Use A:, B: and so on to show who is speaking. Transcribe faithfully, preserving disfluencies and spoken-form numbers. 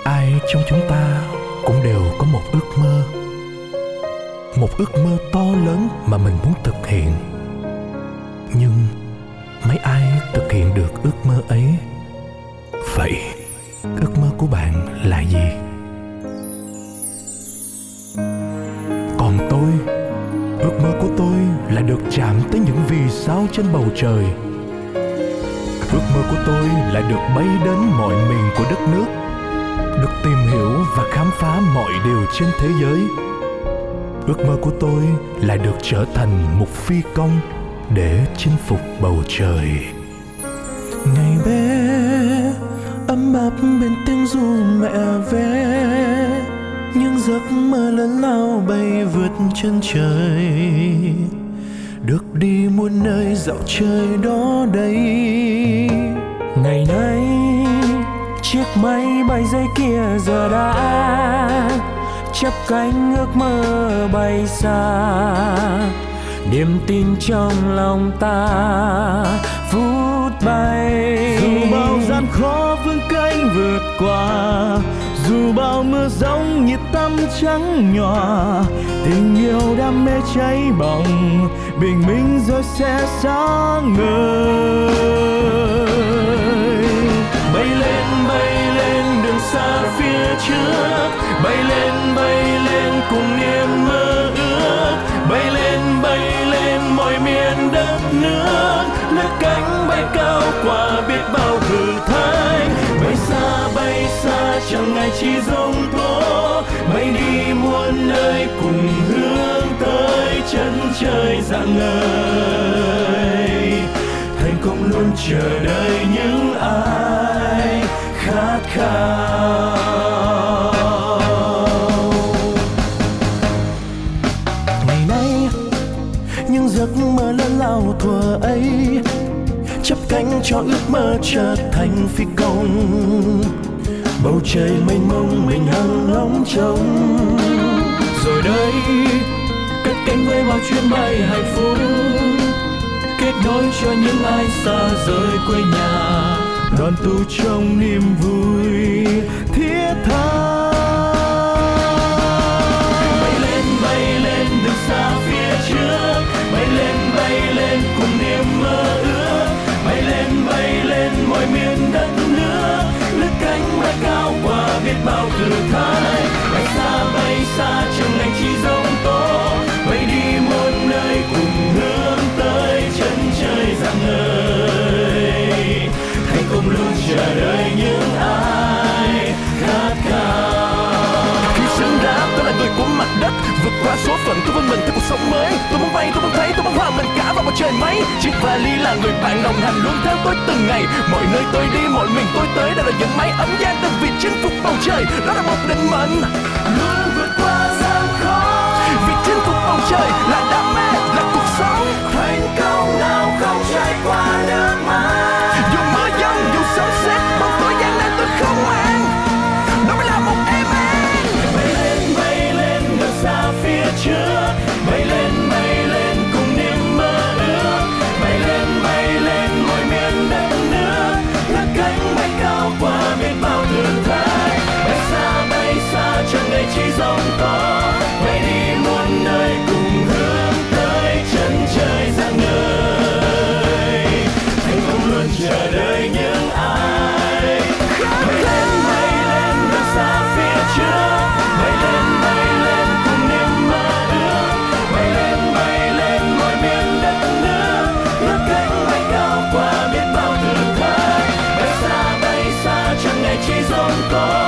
A: ai trong chúng ta cũng đều có một ước mơ, một ước mơ to lớn mà mình muốn thực hiện. Nhưng mấy ai thực hiện được ước mơ ấy? Vậy ước mơ của bạn là gì? Còn tôi, ước mơ của tôi là được chạm tới những vì sao trên bầu trời. Ước mơ của tôi là được bay đến mọi miền của đất nước, được tìm hiểu và khám phá mọi điều trên thế giới. Ước mơ của tôi là được trở thành một phi công để chinh phục bầu trời. Ngày bé ấm áp bên tiếng ru mẹ vẽ, những giấc mơ lớn lao bay vượt chân trời, được đi muôn nơi dạo chơi đó đây. Ngày nay chiếc máy bay giấy kia giờ đã chắp cánh ước mơ bay xa, niềm tin trong lòng ta vút bay.
B: Dù bao gian khó vươn cánh vượt qua, dù bao mưa giông nhiệt tâm trắng nhòa, tình yêu đam mê cháy bỏng bình minh rồi sẽ sáng ngời.
A: Bay lên bay lên đường xa phía trước, bay lên bay lên cùng niềm mơ ước, bay lên bay lên mọi miền đất nước, lướt cánh bay cao qua biết bao thử thách. Bay xa bay xa chẳng ngại chi giông tố, bay đi muôn nơi cùng hướng tới chân trời rạng ngời. Thành công luôn chờ đợi những ai khát khao. Ngày nay những giấc mơ lớn lao thuở ấy chắp cánh cho ước mơ trở thành phi công. Bầu trời mênh mông mình hằng ngóng trông, rồi đây cất cánh với bao chuyến bay hạnh phúc, kết nối cho những ai xa rời quê nhà,
B: đoàn tụ trong niềm vui thiết tha.
A: Bay lên bay lên đường xa phía trước, bay lên bay lên cùng niềm mơ ước, bay lên bay lên mọi miền đất nước, lướt cánh bay cao qua biết bao thử thách. Bay xa bay xa chẳng ngại chi giông tố, bay đi muôn nơi cùng hướng tới chân trời rạng ngời. Thành công luôn chờ đợi những ai khát khao. Khi xứng đáng tôi là người của mặt đất, vượt qua số phận tôi vươn mình theo cuộc sống mới. Tôi muốn bay, tôi muốn thấy, tôi muốn hòa mình cả vào bầu trời mấy. Chiếc vali là người bạn đồng hành luôn theo tôi từng ngày. Mọi nơi tôi đi, mọi miền tôi tới, đây là những máy ấm gian từng vì chinh phục bầu trời. Đó là một định mệnh luôn vượt qua gian khó, vì chinh phục bầu trời là đam mê, là cuộc sống. Thành công nào không trải qua nước mắt, dù mưa giông dù sấm sét bóng tối gian nan tôi không màng, đó mới là một em an. Bay lên bay lên đường xa phía trước, bay lên bay lên cùng niềm mơ ước, bay lên bay lên mọi miền đất nước, lướt cánh bay cao qua biết bao thử thách. Bay xa bay xa chẳng ngại chi giông tố, bay đi muôn nơi cùng hướng tới chân trời rạng ngời. Thành công luôn chờ đợi những ai bay lên bay lên đường xa phía trước, bay lên bay lên cùng niềm mơ ước, bay lên bay lên mọi miền đất nước, lướt cánh bay cao qua biết bao thử thách. Bay xa bay xa chẳng ngại chi giông tố,